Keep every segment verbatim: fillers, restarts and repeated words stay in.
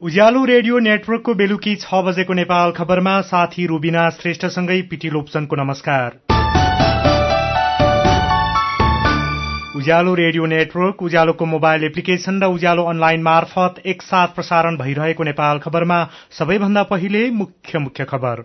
उज्यालो radio नेटवर्कको बेलुकी छ बजेको नेपाल खबरमा साथी रुबिना श्रेष्ठसँगै पिटी लोप्सनको नमस्कार। उज्यालो रेडियो नेटवर्क, उज्यालोको मोबाइल एप्लिकेशन र उज्यालो अनलाइन मार्फत एकसाथ प्रसारण भइरहेको नेपाल खबरमा सबैभन्दा पहिले मुख्य मुख्य खबर।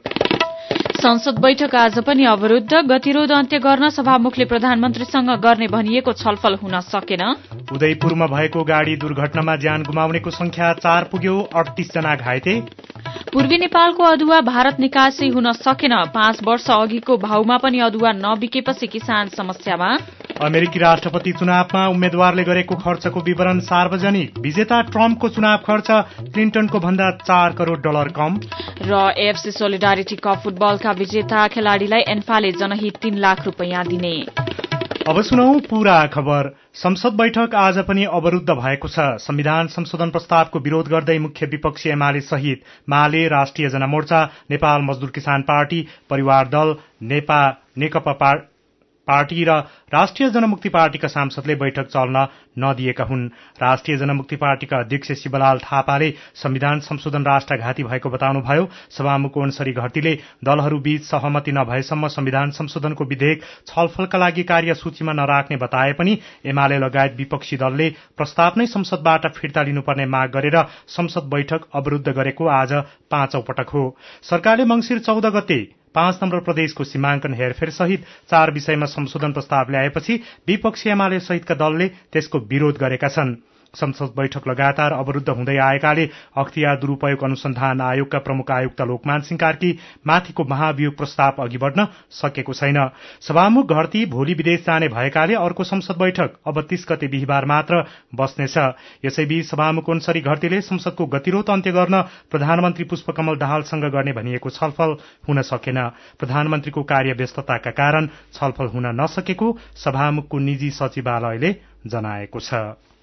संसद बैठक आज पनि अवरूद्ध। गतिरोध अन्त्य गर्न सभामुखले प्रधानमन्त्रीसँग गर्ने भनिएको छलफल हुन सकेन। उदयपुरमा भएको गाड़ी दुर्घटनामा ज्यान गुमाउनेको संख्या चार पुग्यो, अडतीस जना घाइते। पूर्वी नेपालको अदुवा भारत निकासी हुन सकेन। पाँच वर्ष अघिको भाउमा पनि अदुवा नबिकेपछि किसान समस्यामा। अमेरिकी राष्ट्रपति चुनावमा उम्मेद्वारले गरेको खर्चको विवरण सार्वजनिक। विजेता ट्रम्पको चुनाव खर्च क्लिन्टनको भन्दा चार करोड़ डलर कम। र एएफसी सोलिडारिटी कप फुटबलका विजेता खेलाड़ीलाई एन्फाले जनहित तीन लाख रुपियाँ दिने। अब सुनौ पूरा खबर। संसद बैठक आज पनि अवरूद्ध भएको छ। संविधान संशोधन प्रस्तावको विरोध गर्दै मुख्य विपक्षी एमाले सहित माले, राष्ट्रिय जनमोर्चा, नेपाल मजदूर किसान पार्टी, परिवार दल, नेपा नेकपा पार्टी र राष्ट्रिय जनमुक्ति पार्टीका सांसदले बैठक चल्न नदिएका हुन्। राष्ट्रिय जनमुक्ति पार्टीका अध्यक्ष शिवलाल थापाले संविधान संशोधन राष्ट्रघाती भएको बताउनुभयो। सभामुख ओनसरी घरतीले दलहरूबीच सहमति नभएसम्म संविधान संशोधनको विधेयक छलफलका लागि कार्यसूचीमा नराख्ने बताए पनि एमाले लगायत विपक्षी दलले प्रस्ताव नै संसदबाट फिर्ता लिनुपर्ने माग गरेर संसद बैठक अवरूद्ध गरेको आज पाँचौं पटक हो। सरकारले मंसिर चौध गते पाँच नम्बर प्रदेशको सीमाङ्कन हेरफेर सहित चार विषयमा संशोधन प्रस्ताव ल्याएपछि विपक्षी एमाले सहितका दलले त्यसको विरोध गरेका छन्। संसद बैठक लगातार अवरूद्ध हुँदै आएकाले अख्तियार दुरूपयोग अनुसन्धान आयोगका प्रमुख आयुक्त लोकमान सिंह कार्की माथिको महाभियोग प्रस्ताव अघि बढ्न सकेको छैन। सभामुख घरती भोलि विदेश जाने भएकाले अर्को संसद बैठक अब तीस गते बिहिबार मात्र बस्नेछ। यसैबीच सभामुख ओनसरी घरतीले संसदको गतिरोध अन्त्य गर्न प्रधानमन्त्री पुष्पकमल दाहालसँग गर्ने भनिएको छलफल हुन सकेन। प्रधानमन्त्रीको कार्यव्यस्तताका कारण छलफल हुन नसकेको सभामुखको निजी सचिवालयले जनाएको छ।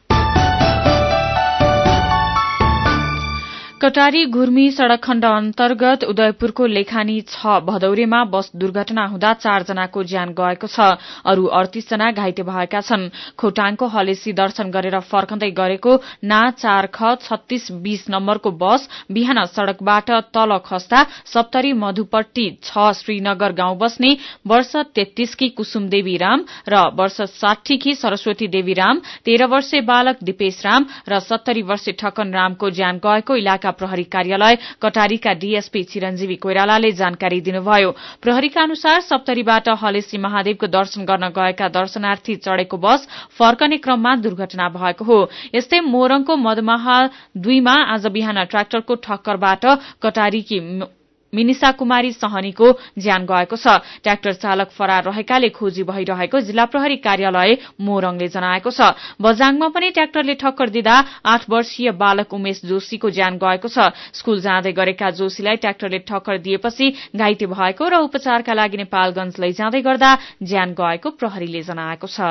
कटारी घुर्मी सड़क खण्ड अन्तर्गत उदयपुरको लेखानी छ भदौरेमा बस दुर्घटना हुँदा चार जनाको ज्यान गएको छ। अरू अडतीस जना घाइते भएका छन्। खोटाङको हलेसी दर्शन गरेर फर्कँदै गरेको ना चार ख छत्तीस बीस नम्बरको बस बिहान सड़कबाट तल खस्दा सप्तरी मधुपट्टी छ श्रीनगर गाउँ बस्ने वर्ष तेत्तीसकी कुसुम देवी राम र वर्ष साठीकी सरस्वती देवी राम, तेह्र वर्षे बालक दिपेश राम र सत्तरी वर्षे ठक्कन रामको ज्यान गएको इलाका प्रहरी कार्यालय कटारीका डीएसपी चिरञ्जीवी कोइरालाले जानकारी दिनुभयो। प्रहरीका अनुसार सप्तरीबाट हलेसी महादेवको दर्शन गर्न गएका दर्शनार्थी चढ़ेको बस फर्कने क्रममा दुर्घटना भएको हो। यस्तै मोरङको मदमहाल दुईमा आज बिहान ट्राक्टरको ठक्करबाट कटारीकी मिनिसा कुमारी सहनीको ज्यान गएको छ। ट्र्याक्टर चालक फरार रहेकाले खोजी भइरहेको जिल्ला प्रहरी कार्यालय मोरङले जनाएको छ। बजाङमा पनि ट्र्याक्टरले ठक्कर दिँदा आठ वर्षीय बालक उमेश जोशीको ज्यान गएको छ। स्कूल जाँदै गरेका जोशीलाई ट्र्याक्टरले ठक्कर दिएपछि घाइते भएको र उपचारका लागि नेपालगंज लैजाँदै गर्दा ज्यान गएको प्रहरीले जनाएको छ।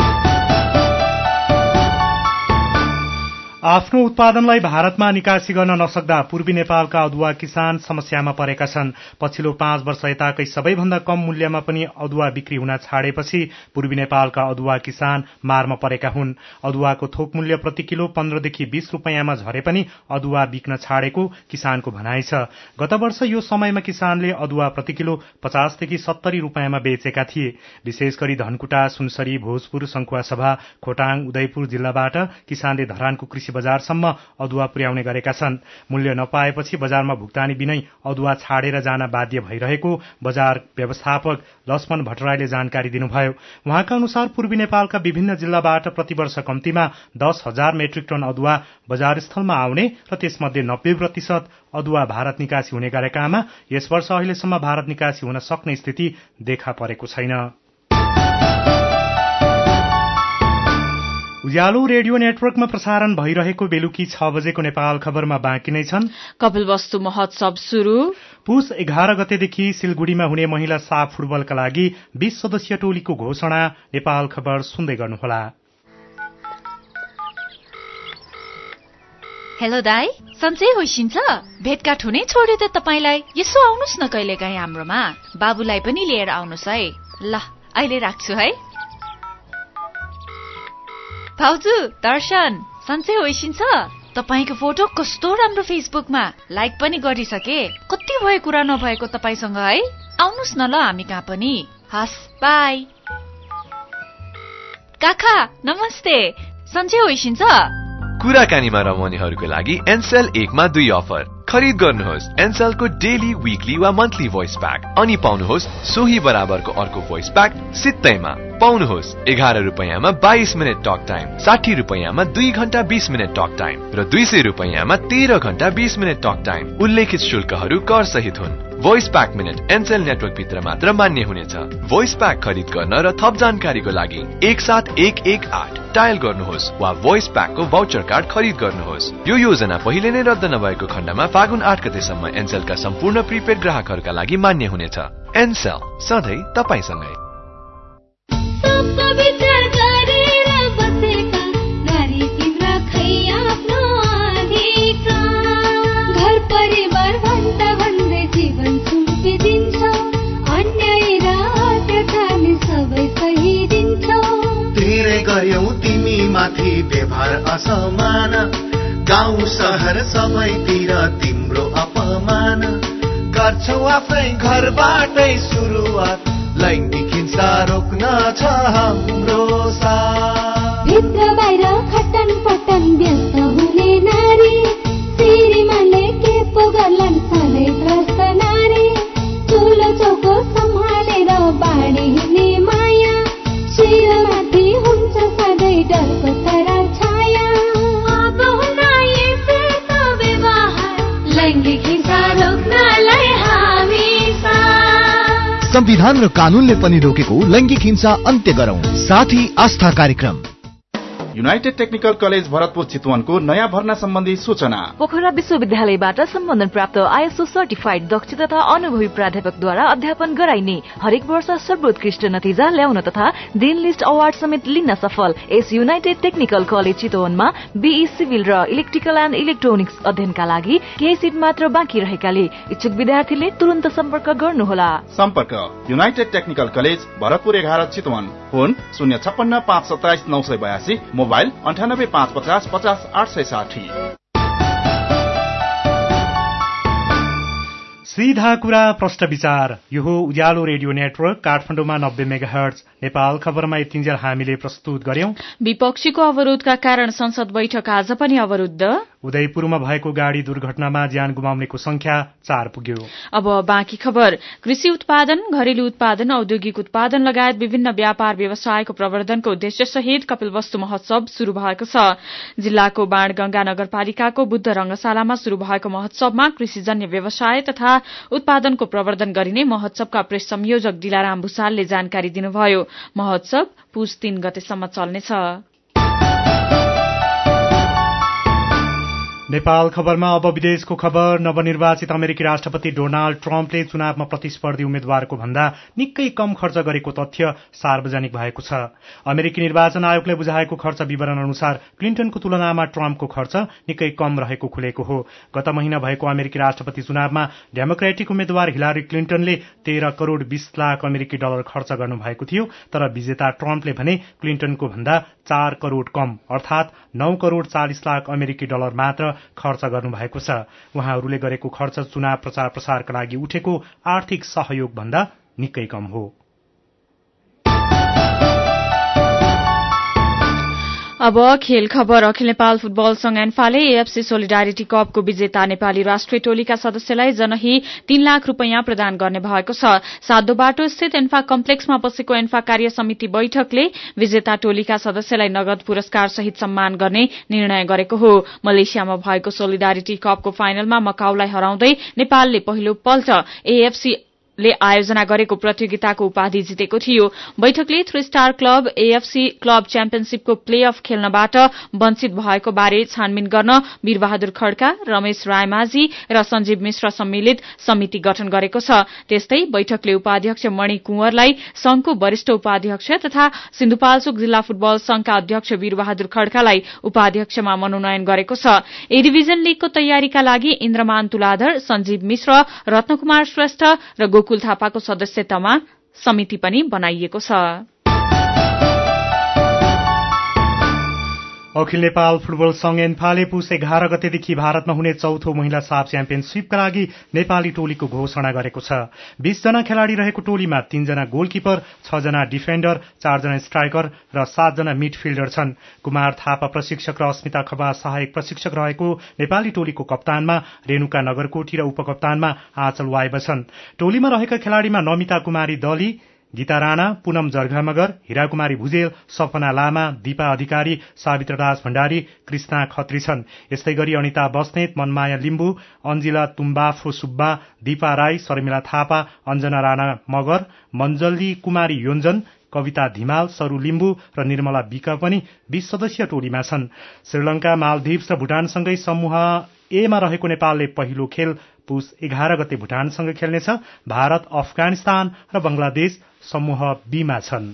आफ्नो उत्पादनलाई भारतमा निकासी गर्न नसक्दा पूर्वी नेपालका अदुवा किसान समस्यामा परेका छन्। पछिल्लो पाँच वर्ष यताकै सबैभन्दा कम मूल्यमा पनि अदुवा बिक्री हुन छाडेपछि पूर्वी नेपालका अदुवा किसान मारमा परेका हुन्। अदुवाको थोक मूल्य प्रति किलो पन्ध्रदेखि बीस रूपियाँमा झरे पनि अदुवा बिक्न छाडेको किसानको भनाइ छ। गत वर्ष यो समयमा किसानले अदुवा प्रति किलो पचासदेखि सत्तरी रूपियाँमा बेचेका थिए। विशेष गरी धनकुटा, सुनसरी, भोजपुर, सङ्खुवासभा, खोटाङ, उदयपुर जिल्लाबाट किसानले धरानको कृषि बजारसम्म अदुवा पुर्याउने गरेका छन्। मूल्य नपाएपछि बजारमा भुक्तानी बिनै अदुवा छाडेर जान बाध्य भइरहेको बजार व्यवस्थापक लक्ष्मण भट्टराईले जानकारी दिनुभयो। उहाँका अनुसार पूर्वी नेपालका विभिन्न जिल्लाबाट प्रतिवर्ष कम्तीमा दस हजार मेट्रिक टन अदुवा बजारस्थलमा आउने र त्यसमध्ये नब्बे प्रतिशत अदुवा भारत निकासी हुने गरेकामा यस वर्ष अहिलेसम्म भारत निकासी हुन सक्ने स्थिति देखा परेको छैन। उज्यालो रेडियो नेटवर्कमा प्रसारण भइरहेको बेलुकी छ बजेको नेपाल खबरमा बाँकी नै छन्। कपिल वस्तु महोत्सव शुरू। पुस एघार गतेदेखि सिलगुढ़ीमा हुने महिला साफ फुटबलका लागि बीस सदस्यीय टोलीको घोषणा। नेपाल खबर सुन्दै गर्नुहोला। हेलो दाई, सन्चै होइसिन्छ? भेटघाट हुनै छोड्यो त तपाईलाई। यसो आउनुस् न कहिलेकाहीँ हाम्रोमा। बाबुलाई पनि लिएर आउनुस् है। ल अहिले राख्छु है। भाउजू, दर्शन, सन्चै होइसिन्छ? तपाईको फोटो कस्तो राम्रो फेसबुकमा लाइक पनि गरिसके। कति भयो कुरा नभएको तपाईसँग है। आउनुस् न ल हामी कहाँ पनि। हस् बाई। काका नमस्ते। सन्चै होइसिन्छ? कुराकानीमा रमाउनेहरूको लागि एनसेल एकमा दुई अफर। खरिद गर्नुहोस् एनसेलको डेली, विकली वा मन्थली भोइस प्याक अनि पाउनुहोस् सोही बराबरको अर्को भोइस प्याक सित्तैमा। पाउनुहोस् एघार रुपियाँमा बाइस मिनट टक टाइम, साठी रुपियाँमा दुई घण्टा बीस मिनट टक टाइम र दुई सय रुपियाँमा तेह्र घण्टा बीस मिनट टक टाइम। उल्लेखित शुल्कहरू कर सहित हुन्। Voice pack minute Ncell network भित्र मात्र मान्य हुनेछ। भोइस प्याक खरिद गर्न र थप जानकारीको लागि एक सात एक एक आठ डायल गर्नुहोस् वा भोइस प्याकको भाउचर कार्ड खरिद गर्नुहोस्। यो योजना पहिले नै रद्द नभएको खण्डमा फागुन आठ गतेसम्म एनसेलका सम्पूर्ण प्रिपेड ग्राहकहरूका लागि मान्य हुनेछ। एनसेल सधैँ तपाईसँगै। तिमी माथि व्यवहार असमान, गाउँ सहर सबैतिर तिम्रो अपमान। गर्छौ आफै घरबाटै सुरुवात, लैङ्गिक हिंसा रोक्न छ हाम्रो साथ। भित्र बाहिर खटन पटन व्यस्त हुने नारी, श्रीमानले के पो गर्लान् सधैँ त्रस्त नारी। चुलो चौको सम्हालेर बाँडी हिँड्ने माया, शिरमाथि हुन्छ सधैँ डरको तारा छाया। अब हुन यसो व्यवहार, लैङ्गिक हिंसा रोक्नलाई हामी साथ। संविधान र कानूनले पनि रोकेको लैङ्गिक हिंसा अन्त्य गरौं। साथी आस्था कार्यक्रम। युनाइटेड टेक्निकल कलेज भरतपुर चितवनको नयाँ भर्ना सम्बन्धी सूचना। पोखरा विश्वविद्यालयबाट सम्बन्धन प्राप्त आइएसओ सर्टिफाइड दक्ष तथा अनुभवी प्राध्यापकद्वारा अध्यापन गराइने, हरेक वर्ष सर्वोत्कृष्ट नतिजा ल्याउन तथा डिन लिस्ट अवार्ड समेत लिन सफल यस युनाइटेड टेक्निकल कलेज चितवनमा बीई सिभिल र इलेक्ट्रिकल एन्ड इलेक्ट्रोनिक्स अध्ययनका लागि केही सिट मात्र बाँकी रहेकाले इच्छुक विद्यार्थीले तुरन्त सम्पर्क गर्नुहोला। सम्पर्क युनाइटेड टेक्निकल कलेज भरतपुर एघार चितवन। फोन शून्य छप्पन्न पाँच सत्ताइस नौ सय बयासी, मोबाइल अन्ठानब्बे पाँच पचास पचास आठ सय साठी। सीधा कुरा प्रश्न विचार। यो हो उज्यालो रेडियो नेटवर्क काठमाडौँमा नब्बे मेगाहर्ट्ज। नेपाल खबरमा यतिन्जेल हामीले प्रस्तुत गर्यौं। विपक्षीको अवरोधका कारण संसद बैठक आज पनि अवरुद्ध। उदयपुरमा भएको गाड़ी दुर्घटनामा ज्यान गुमाउनेको संख्या चार पुग्यो। अब बाँकी खबर। कृषि उत्पादन, घरेलु उत्पादन, औद्योगिक उत्पादन लगायत विभिन्न व्यापार व्यवसायको प्रवर्धनको उद्देश्य सहित कपिलवस्तु महोत्सव शुरू भएको छ। जिल्लाको बाणगंगा नगरपालिकाको बुद्ध रंगशालामा शुरू भएको महोत्सवमा कृषिजन्य व्यवसाय तथा उत्पादनको प्रवर्धन गरिने महोत्सवका प्रेस संयोजक दिलाराम भूषालले जानकारी दिनुभयो। महोत्सव पुस तीन गतेसम्म चल्नेछ। नेपाल खबरमा अब विदेशको खबर। नवनिर्वाचित अमेरिकी राष्ट्रपति डोनाल्ड ट्रम्पले चुनावमा प्रतिस्पर्धी उम्मेद्वारको भन्दा निकै कम खर्च गरेको तथ्य सार्वजनिक भएको छ। अमेरिकी निर्वाचन आयोगले बुझाएको खर्च विवरण अनुसार क्लिन्टनको तुलनामा ट्रम्पको खर्च निकै कम रहेको खुलेको हो। गत महिना भएको अमेरिकी राष्ट्रपति चुनावमा डेमोक्रेटिक उम्मेद्वार हिलारी क्लिन्टनले तेह्र करोड़ बीस लाख अमेरिकी डलर खर्च गर्नुभएको थियो, तर विजेता ट्रम्पले भने क्लिन्टनको भन्दा चार करोड़ कम अर्थात नौ करोड़ चालिस लाख अमेरिकी डलर मात्र खर्च गर्नुभएको छ। उहाँहरूले गरेको खर्च चुनाव प्रचार प्रसारका लागि उठेको आर्थिक सहयोग भन्दा निकै कम हो। अब खेल खबर। अखिल नेपाल फुटबल संघ एन्फाले एएफसी सोलिडारिटी कपको विजेता नेपाली राष्ट्रिय टोलीका सदस्यलाई जनही तीन लाख रूपियाँ प्रदान गर्ने भएको छ। साधो बाटो स्थित एन्फा कम्प्लेक्समा बसेको एन्फा कार्य समिति बैठकले विजेता टोलीका सदस्यलाई नगद पुरस्कार सहित सम्मान गर्ने निर्णय गरेको हो। मलेसियामा भएको सोलिडारिटी कपको फाइनलमा मकाउलाई हराउँदै नेपालले पहिलो पल्ट एएफसी ले आयोजना गरेको प्रतियोगिताको उपाधि जितेको थियो। बैठकले three star club AFC club च्याम्पियनशीपको प्ले अफ खेल्नबाट वञ्चित भएको बारे छानबिन गर्न वीरबहादुर खड्का, रमेश रायमाझी र सञ्जीव मिश्र सम्मिलित समिति गठन गरेको छ। त्यस्तै बैठकले उपाध्यक्ष मणि कुँवरलाई संघको वरिष्ठ उपाध्यक्ष तथा सिन्धुपाल्चोक जिल्ला फुटबल संघका अध्यक्ष वीरबहादुर खड्कालाई उपाध्यक्षमा मनोनयन गरेको छ। ए डिभिजन लीगको तयारीका लागि इन्द्रमान तुलाधर, सञ्जीव मिश्र, रत्नकुमार श्रेष्ठ र गोकुल थापाको सदस्यतामा समिति पनि बनाइएको छ। अखिल नेपाल फुटबल संघ एन्फाले पुस एघार गतेदेखि भारतमा हुने चौथो महिला साफ च्याम्पियनशीपका लागि नेपाली टोलीको घोषणा गरेको छ। बीस जना खेलाड़ी रहेको टोलीमा तीनजना गोलकिपर, छ जना डिफेन्डर, चारजना स्ट्राइकर र सातजना मिडफिल्डर छन्। कुमार थापा प्रशिक्षक र अस्मिता खबा सहायक प्रशिक्षक रहेको नेपाली टोलीको कप्तानमा रेणुका नगरकोटी र उपकप्तानमा आँचल वाइब छन्। टोलीमा रहेका खेलाड़ीमा नमिता कुमारी दली, गीता राणा, पूनम जर्घामगर, हिराकुमारी भुजेल, सपना लामा, दीपा अधिकारी, सावित्र राज भण्डारी, कृष्णा खत्री छन्। यस्तै गरी अनिता बस्नेत, मनमाया लिम्बू, अन्जिला तुम्बाफो सुब्बा, दीपा राई, शर्मिला थापा, अञ्जना राणा मगर, मञ्जली कुमारी योन्जन, कविता धिमाल, सरू लिम्बू र निर्मला विक पनि बीस सदस्यीय टोलीमा छन्। श्रीलंका, मालदिव्स र भूटानसँगै समूह एमा रहेको नेपालले पहिलो खेल पुस एघार गते भूटानसँग खेल्नेछ। भारत, अफगानिस्तान र बंगलादेश समूह बीमा छन्।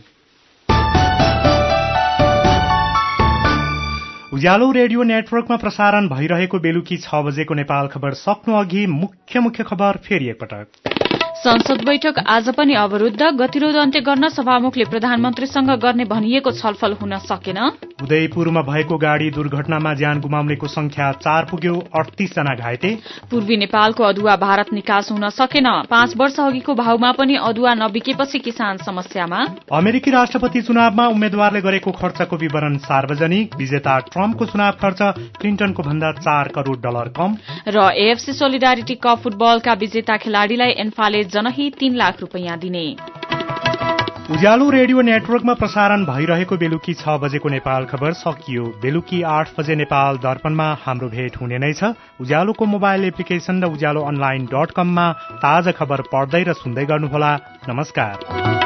उज्यालो रेडियो नेटवर्कमा प्रसारण भइरहेको बेलुकी छ बजेको नेपाल खबर सक्नु अघि मुख्य मुख्य खबर फेरि एकपटक। संसद बैठक आज पनि अवरुद्ध। गतिरोध अन्त्य गर्न सभामुखले प्रधानमन्त्रीसँग गर्ने भनिएको छलफल हुन सकेन। उदयपुरमा भएको गाड़ी दुर्घटनामा ज्यान गुमाउनेको संख्या चार पुग्यो, अडतीस जना घाइते। पूर्वी नेपालको अदुवा भारत निकास हुन सकेन। पाँच वर्ष अघिको भावमा पनि अदुवा नबिकेपछि किसान समस्यामा। अमेरिकी राष्ट्रपति चुनावमा उम्मेद्वारले गरेको खर्चको विवरण सार्वजनिक। विजेता ट्रम्पको चुनाव खर्च क्लिन्टनको भन्दा चार करोड़ डलर कम। र एएफसी सोलिडारिटी कप फुटबलका विजेता खेलाड़ीलाई एन्फाले जनही तीन लाख रुपियाँ दिने। उज्यालो रेडियो नेटवर्कमा प्रसारण भइरहेको बेलुकी छ बजेको नेपाल खबर सकियो। बेलुकी आठ बजे नेपाल दर्पणमा हाम्रो भेट हुने नै छ। उज्यालोको मोबाइल एप्लिकेशन र उज्यालो अनलाइन डट कममा ताजा खबर पढ्दै र सुन्दै गर्नुहोला। नमस्कार।